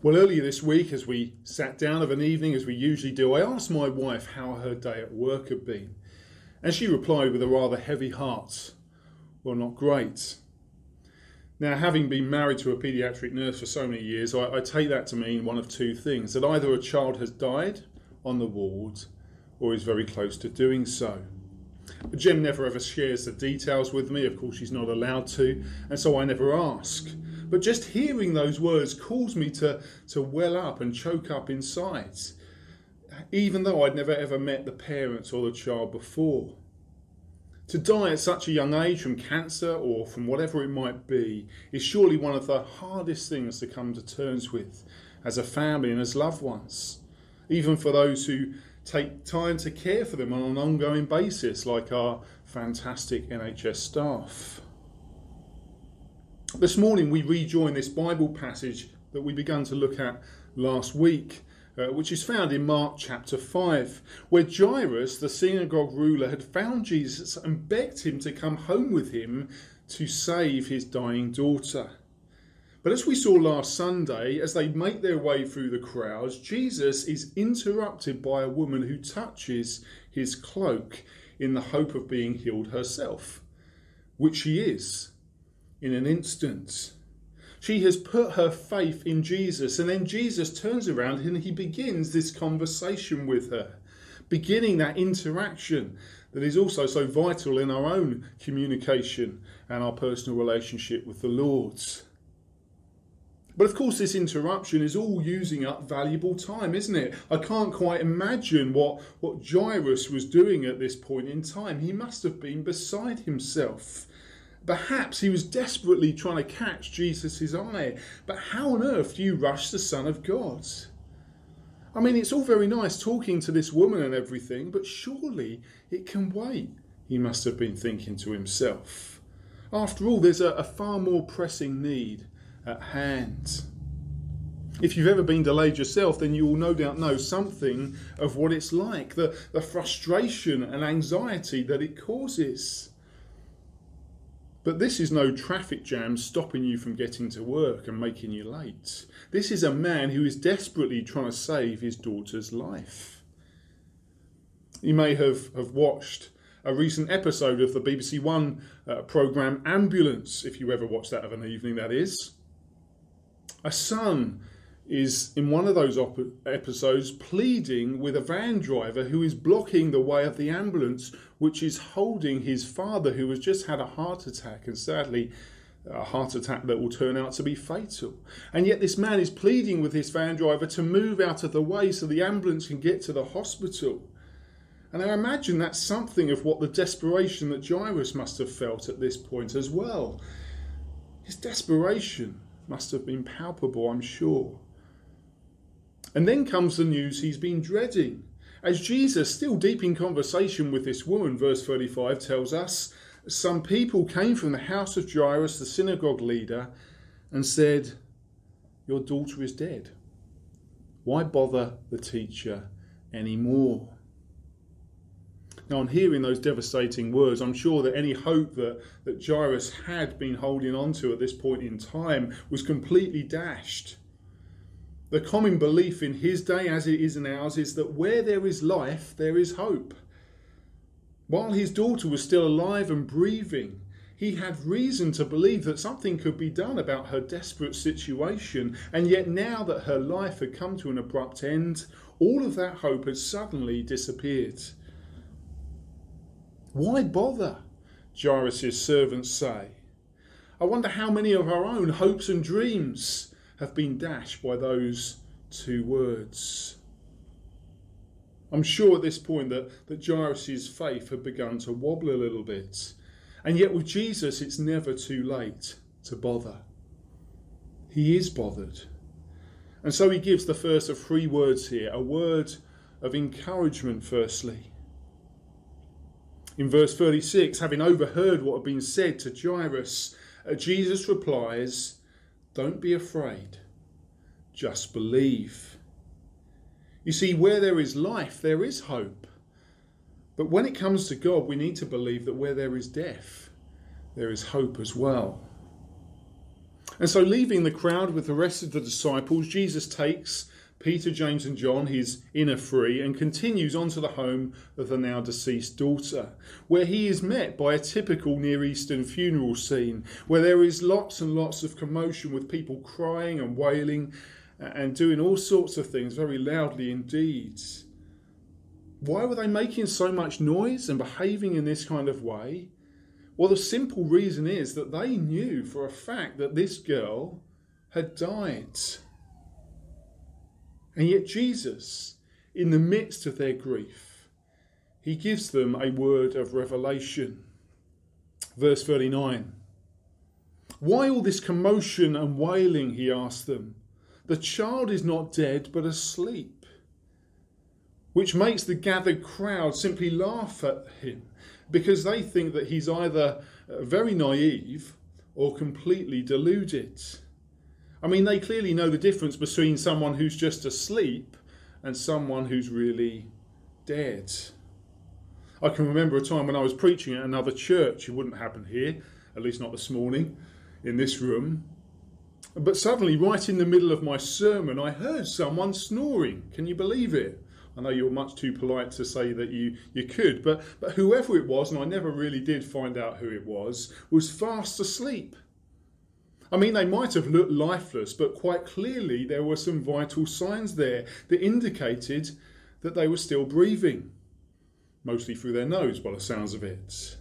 Well, earlier this week, as we sat down of an evening, as we usually do, I asked my wife how her day at work had been. And she replied with a rather heavy heart, well, not great. Now, having been married to a paediatric nurse for so many years, I take that to mean one of two things: that either a child has died on the ward or is very close to doing so. But Jem never ever shares the details with me. Of course, she's not allowed to, and so I never ask. But just hearing those words caused me to well up and choke up inside, even though I'd never ever met the parents or the child before. To die at such a young age from cancer or from whatever it might be is surely one of the hardest things to come to terms with as a family and as loved ones, even for those who take time to care for them on an ongoing basis, like our fantastic NHS staff. This morning we rejoin this Bible passage that we began to look at last week, which is found in Mark chapter 5, where Jairus, the synagogue ruler, had found Jesus and begged him to come home with him to save his dying daughter. But as we saw last Sunday, as they make their way through the crowds, Jesus is interrupted by a woman who touches his cloak in the hope of being healed herself, which she is in an instant. She has put her faith in Jesus, and then Jesus turns around and he begins this conversation with her, beginning that interaction that is also so vital in our own communication and our personal relationship with the Lord. But of course, this interruption is all using up valuable time, isn't it? I can't quite imagine what Jairus was doing at this point in time. He must have been beside himself. Perhaps he was desperately trying to catch Jesus' eye. But how on earth do you rush the Son of God? I mean, it's all very nice talking to this woman and everything, but surely it can wait, he must have been thinking to himself. After all, there's a far more pressing need at hand. If you've ever been delayed yourself, then you will no doubt know something of what it's like, the frustration and anxiety that it causes. But this is no traffic jam stopping you from getting to work and making you late. This is a man who is desperately trying to save his daughter's life. You may have watched a recent episode of the BBC One programme Ambulance, if you ever watched that of an evening, that is. A son is in one of those episodes pleading with a van driver who is blocking the way of the ambulance, which is holding his father, who has just had a heart attack, and sadly a heart attack that will turn out to be fatal. And yet this man is pleading with his van driver to move out of the way so the ambulance can get to the hospital. And I imagine that's something of what the desperation that Jairus must have felt at this point as well. His desperation must have been palpable, I'm sure. And then comes the news he's been dreading. As Jesus, still deep in conversation with this woman, verse 35 tells us, some people came from the house of Jairus, the synagogue leader, and said, "Your daughter is dead. Why bother the teacher anymore?" Now, on hearing those devastating words, I'm sure that any hope that Jairus had been holding on to at this point in time was completely dashed. The common belief in his day, as it is in ours, is that where there is life, there is hope. While his daughter was still alive and breathing, he had reason to believe that something could be done about her desperate situation. And yet now that her life had come to an abrupt end, all of that hope had suddenly disappeared. Why bother? Jairus' servants say. I wonder how many of our own hopes and dreams have been dashed by those two words. I'm sure at this point that Jairus' faith had begun to wobble a little bit. And yet with Jesus, it's never too late to bother. He is bothered. And so he gives the first of three words here, a word of encouragement firstly. In verse 36, having overheard what had been said to Jairus, Jesus replies, "Don't be afraid, just believe." You see, where there is life, there is hope. But when it comes to God, we need to believe that where there is death, there is hope as well. And so, leaving the crowd with the rest of the disciples, Jesus takes Peter, James and John, his inner three, and continues on to the home of the now deceased daughter, where he is met by a typical Near Eastern funeral scene, where there is lots and lots of commotion with people crying and wailing and doing all sorts of things very loudly indeed. Why were they making so much noise and behaving in this kind of way? Well, the simple reason is that they knew for a fact that this girl had died. And yet Jesus, in the midst of their grief, he gives them a word of revelation. Verse 39. Why all this commotion and wailing, he asked them. The child is not dead, but asleep. Which makes the gathered crowd simply laugh at him, because they think that he's either very naive or completely deluded. I mean, they clearly know the difference between someone who's just asleep and someone who's really dead. I can remember a time when I was preaching at another church. It wouldn't happen here, at least not this morning, in this room. But suddenly, right in the middle of my sermon, I heard someone snoring. Can you believe it? I know you're much too polite to say that you could, but whoever it was, and I never really did find out who it was fast asleep. I mean, they might have looked lifeless, but quite clearly there were some vital signs there that indicated that they were still breathing, mostly through their nose by the sounds of it.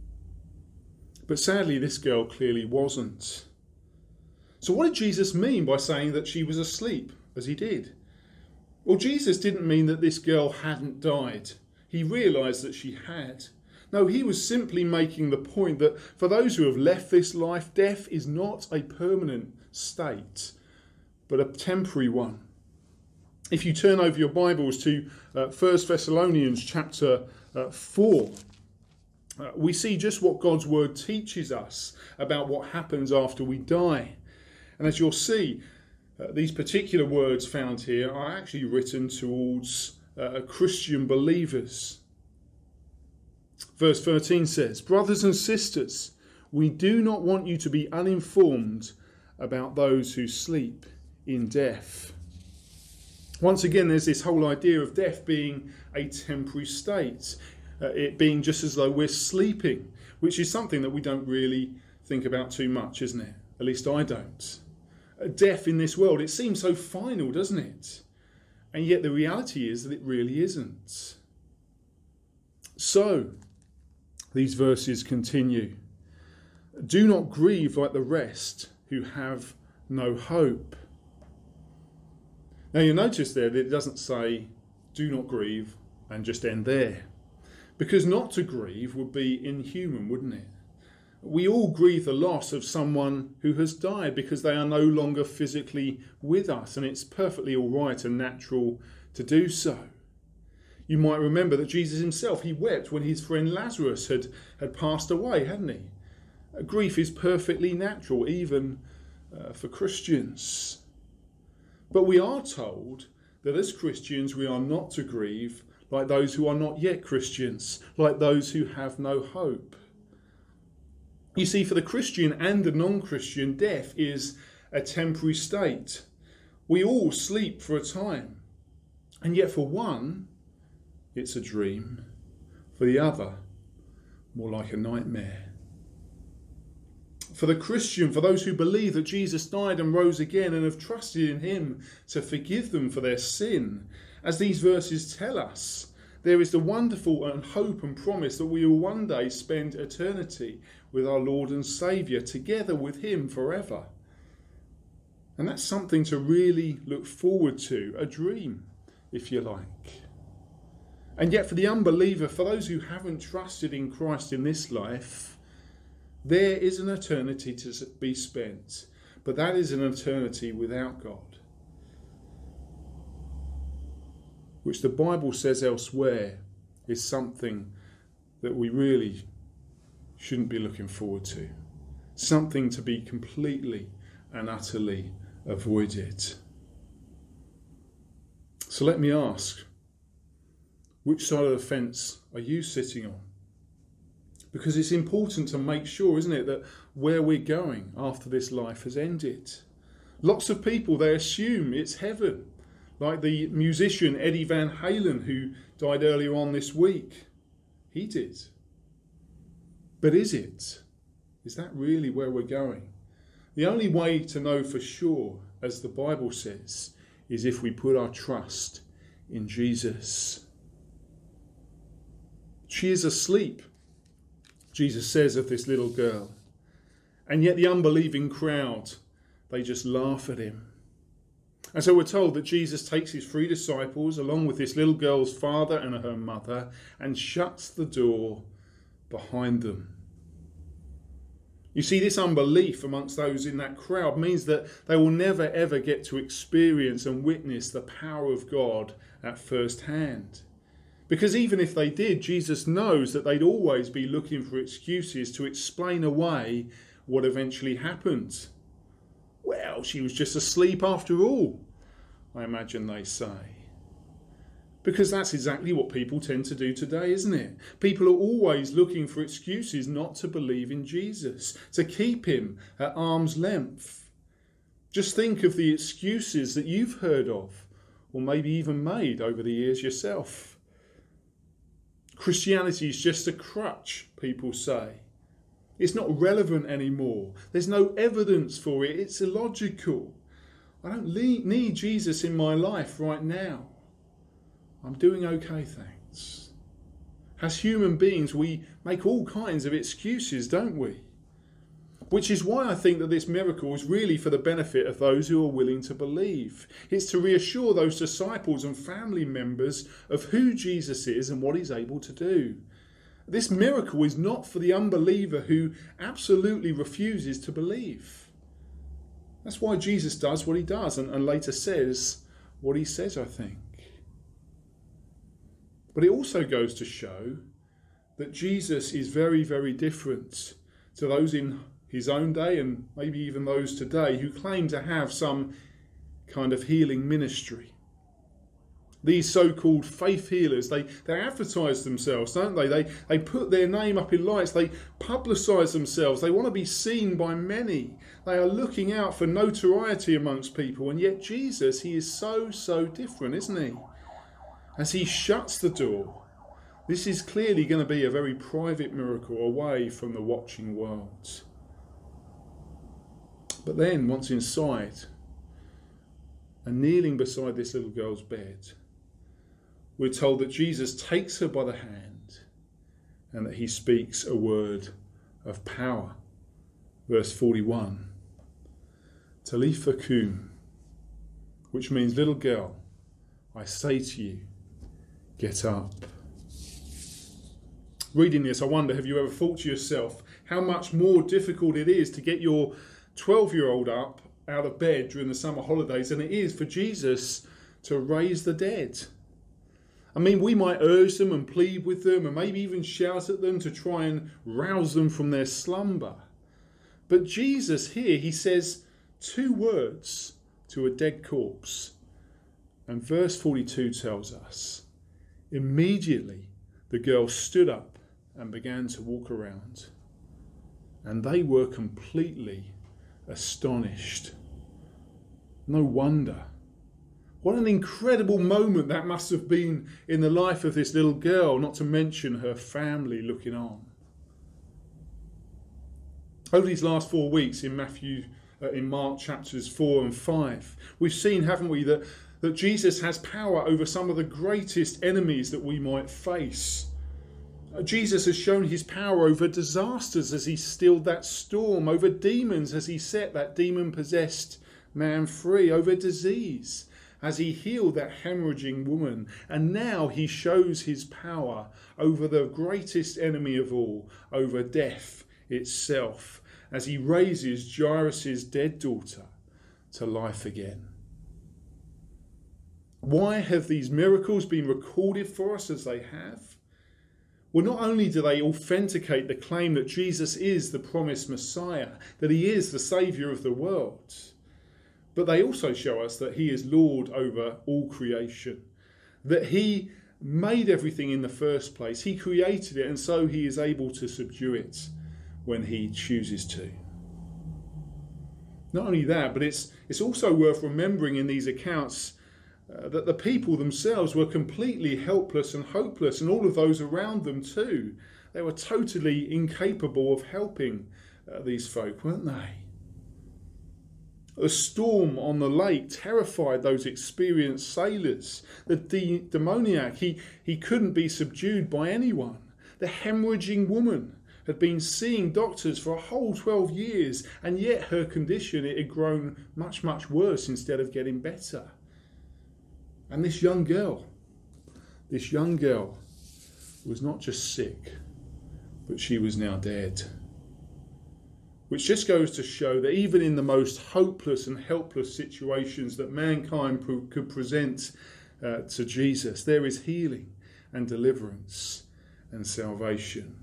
But sadly, this girl clearly wasn't. So what did Jesus mean by saying that she was asleep, as he did? Well, Jesus didn't mean that this girl hadn't died. He realised that she had. No, he was simply making the point that for those who have left this life, death is not a permanent state, but a temporary one. If you turn over your Bibles to 1 Thessalonians chapter 4, we see just what God's word teaches us about what happens after we die. And as you'll see, these particular words found here are actually written towards Christian believers. Verse 13 says, "Brothers and sisters, we do not want you to be uninformed about those who sleep in death." Once again, there's this whole idea of death being a temporary state, it being just as though we're sleeping, which is something that we don't really think about too much, isn't it? At least I don't. Death in this world, it seems so final, doesn't it? And yet the reality is that it really isn't. So, these verses continue. Do not grieve like the rest who have no hope. Now you'll notice there that it doesn't say do not grieve and just end there. Because not to grieve would be inhuman, wouldn't it? We all grieve the loss of someone who has died because they are no longer physically with us, and it's perfectly all right and natural to do so. You might remember that Jesus himself, he wept when his friend Lazarus had passed away, hadn't he? Grief is perfectly natural, even for Christians. But we are told that as Christians we are not to grieve like those who are not yet Christians, like those who have no hope. You see, for the Christian and the non-Christian, death is a temporary state. We all sleep for a time. And yet for one, it's a dream. For the other, more like a nightmare. For the Christian, for those who believe that Jesus died and rose again and have trusted in him to forgive them for their sin, as these verses tell us, there is the wonderful and hope and promise that we will one day spend eternity with our Lord and Saviour, together with him forever. And that's something to really look forward to, a dream, if you like. And yet for the unbeliever, for those who haven't trusted in Christ in this life, there is an eternity to be spent, but that is an eternity without God, which the Bible says elsewhere is something that we really shouldn't be looking forward to, something to be completely and utterly avoided. So let me ask, which side of the fence are you sitting on? Because it's important to make sure, isn't it, that where we're going after this life has ended. Lots of people, they assume it's heaven, like the musician Eddie Van Halen, who died earlier on this week. He did. But is it? Is that really where we're going? The only way to know for sure, as the Bible says, is if we put our trust in Jesus. She is asleep, Jesus says of this little girl. And yet the unbelieving crowd, they just laugh at him. And so we're told that Jesus takes his 3 disciples along with this little girl's father and her mother and shuts the door behind them. You see, this unbelief amongst those in that crowd means that they will never ever get to experience and witness the power of God at first hand. Because even if they did, Jesus knows that they'd always be looking for excuses to explain away what eventually happened. Well, she was just asleep after all, I imagine they say. Because that's exactly what people tend to do today, isn't it? People are always looking for excuses not to believe in Jesus, to keep him at arm's length. Just think of the excuses that you've heard of, or maybe even made over the years yourself. Christianity is just a crutch, people say. It's not relevant anymore. There's no evidence for it. It's illogical. I don't need Jesus in my life right now. I'm doing okay, thanks. As human beings, we make all kinds of excuses, don't we? Which is why I think that this miracle is really for the benefit of those who are willing to believe. It's to reassure those disciples and family members of who Jesus is and what he's able to do. This miracle is not for the unbeliever who absolutely refuses to believe. That's why Jesus does what he does and later says what he says, I think. But it also goes to show that Jesus is very, very different to those in his own day and maybe even those today who claim to have some kind of healing ministry. These so-called faith healers, they advertise themselves, don't they? They put their name up in lights. They publicise themselves. They want to be seen by many. They are looking out for notoriety amongst people. And yet Jesus, he is so different, isn't he? As he shuts the door, this is clearly going to be a very private miracle away from the watching world. But then, once inside, and kneeling beside this little girl's bed, we're told that Jesus takes her by the hand and that he speaks a word of power. Verse 41, Talitha kum, which means, little girl, I say to you, get up. Reading this, I wonder, have you ever thought to yourself how much more difficult it is to get your 12-year-old up out of bed during the summer holidays than it is for Jesus to raise the dead? I mean, we might urge them and plead with them and maybe even shout at them to try and rouse them from their slumber. But Jesus here, he says 2 words to a dead corpse. And verse 42 tells us, immediately the girl stood up and began to walk around. And they were completely astonished. No wonder. What an incredible moment that must have been in the life of this little girl, not to mention her family looking on. Over these last 4 weeks in Mark chapters 4 and 5, we've seen, haven't we, that Jesus has power over some of the greatest enemies that we might face. Jesus has shown his power over disasters as he stilled that storm, over demons as he set that demon-possessed man free, over disease as he healed that hemorrhaging woman. And now he shows his power over the greatest enemy of all, over death itself, as he raises Jairus' dead daughter to life again. Why have these miracles been recorded for us as they have? Well, not only do they authenticate the claim that Jesus is the promised Messiah, that he is the Saviour of the world, but they also show us that he is Lord over all creation, that he made everything in the first place. He created it, and so he is able to subdue it when he chooses to. Not only that, but it's also worth remembering in these accounts that the people themselves were completely helpless and hopeless, and all of those around them too. They were totally incapable of helping these folk, weren't they? The storm on the lake terrified those experienced sailors. The demoniac, he couldn't be subdued by anyone. The hemorrhaging woman had been seeing doctors for a whole 12 years, and yet her condition, it had grown much, much worse instead of getting better. And this young girl was not just sick, but she was now dead. Which just goes to show that even in the most hopeless and helpless situations that mankind could present to Jesus, there is healing and deliverance and salvation.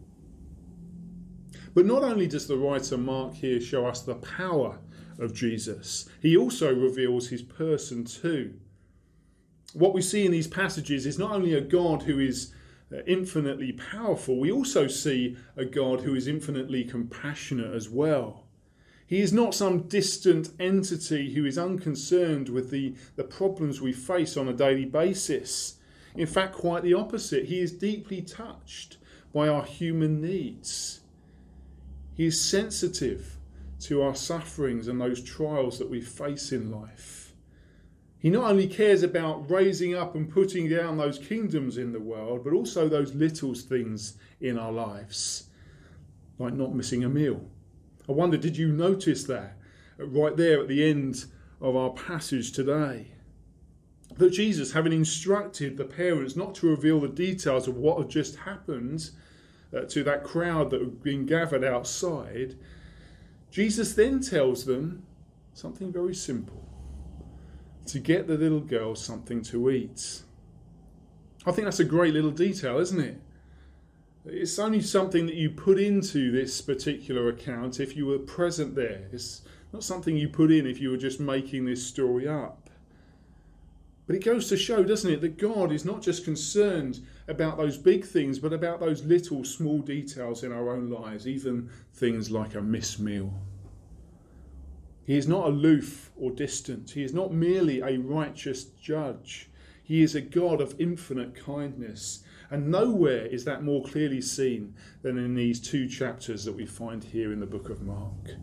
But not only does the writer Mark here show us the power of Jesus, he also reveals his person too. What we see in these passages is not only a God who is infinitely powerful, we also see a God who is infinitely compassionate as well. He is not some distant entity who is unconcerned with the problems we face on a daily basis. In fact, quite the opposite. He is deeply touched by our human needs. He is sensitive to our sufferings and those trials that we face in life. He not only cares about raising up and putting down those kingdoms in the world, but also those little things in our lives, like not missing a meal. I wonder, did you notice that right there at the end of our passage today? That Jesus, having instructed the parents not to reveal the details of what had just happened to that crowd that had been gathered outside, Jesus then tells them something very simple: to get the little girl something to eat. I think that's a great little detail, isn't it? It's only something that you put into this particular account if you were present there. It's not something you put in if you were just making this story up. But it goes to show, doesn't it, that God is not just concerned about those big things, but about those little small details in our own lives, even things like a missed meal. He is not aloof or distant. He is not merely a righteous judge. He is a God of infinite kindness. And nowhere is that more clearly seen than in these 2 chapters that we find here in the book of Mark.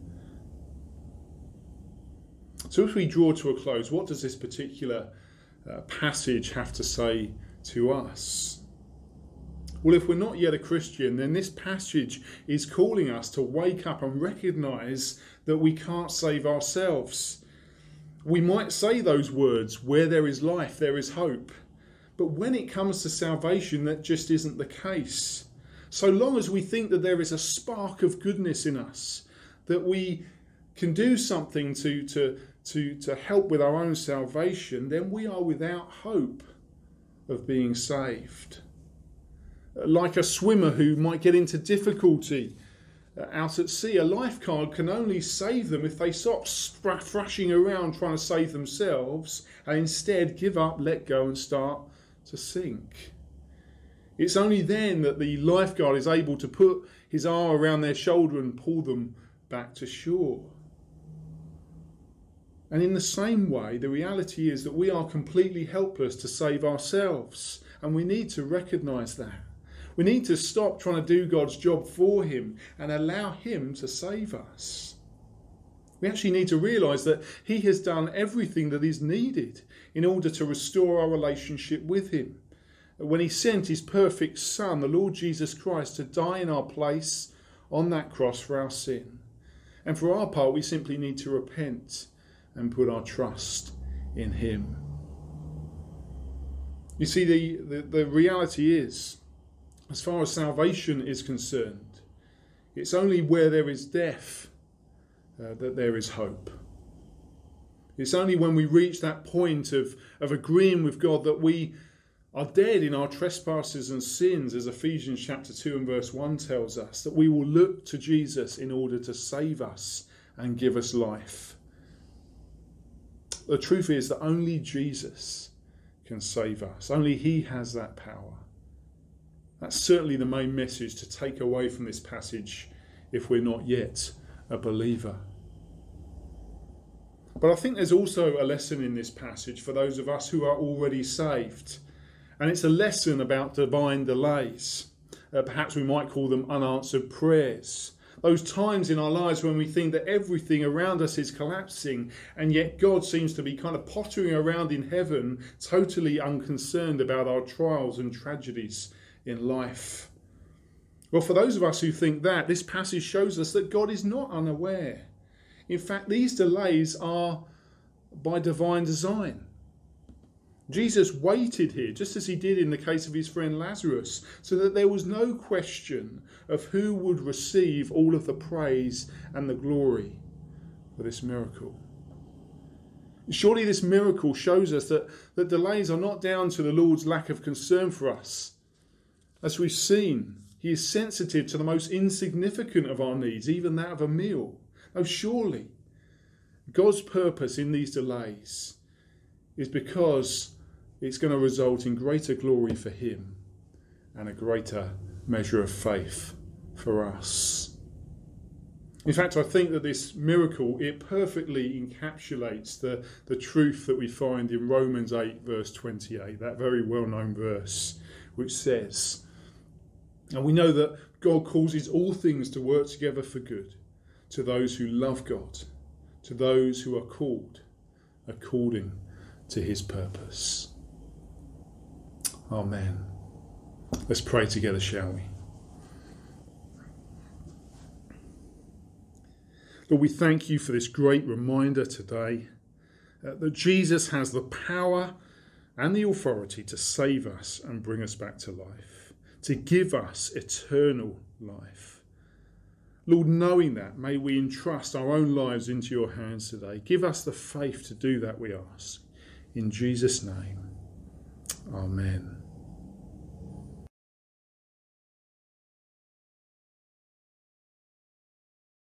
So as we draw to a close, what does this particular passage have to say to us? Well, if we're not yet a Christian, then this passage is calling us to wake up and recognise that we can't save ourselves. We might say those words, where there is life, there is hope. But when it comes to salvation, that just isn't the case. So long as we think that there is a spark of goodness in us, that we can do something to help with our own salvation, then we are without hope of being saved. Like a swimmer who might get into difficulty out at sea, a lifeguard can only save them if they stop thrashing around trying to save themselves and instead give up, let go and start to sink. It's only then that the lifeguard is able to put his arm around their shoulder and pull them back to shore. And in the same way, the reality is that we are completely helpless to save ourselves, and we need to recognise that. We need to stop trying to do God's job for him and allow him to save us. We actually need to realise that he has done everything that is needed in order to restore our relationship with him. When he sent his perfect Son, the Lord Jesus Christ, to die in our place on that cross for our sin. And for our part, we simply need to repent and put our trust in him. You see, the reality is, as far as salvation is concerned, it's only where there is death that there is hope. It's only when we reach that point of agreeing with God that we are dead in our trespasses and sins, as Ephesians chapter 2 and verse 1 tells us, that we will look to Jesus in order to save us and give us life. The truth is that only Jesus can save us. Only he has that power. That's certainly the main message to take away from this passage if we're not yet a believer. But I think there's also a lesson in this passage for those of us who are already saved. And it's a lesson about divine delays. Perhaps we might call them unanswered prayers. Those times in our lives when we think that everything around us is collapsing, and yet God seems to be kind of pottering around in heaven, totally unconcerned about our trials and tragedies in life. Well, for those of us who think that, this passage shows us that God is not unaware. In fact, these delays are by divine design. Jesus waited here, just as he did in the case of his friend Lazarus, so that there was no question of who would receive all of the praise and the glory for this miracle. Surely this miracle shows us that delays are not down to the Lord's lack of concern for us. As we've seen, he is sensitive to the most insignificant of our needs, even that of a meal. Oh, surely God's purpose in these delays is because it's going to result in greater glory for him and a greater measure of faith for us. In fact, I think that this miracle, it perfectly encapsulates the truth that we find in Romans 8 verse 28, that very well-known verse, which says, and we know that God causes all things to work together for good to those who love God, to those who are called according to his purpose. Amen. Let's pray together, shall we? Lord, we thank you for this great reminder today that Jesus has the power and the authority to save us and bring us back to life, to give us eternal life. Lord, knowing that, may we entrust our own lives into your hands today. Give us the faith to do that, we ask. In Jesus' name, amen.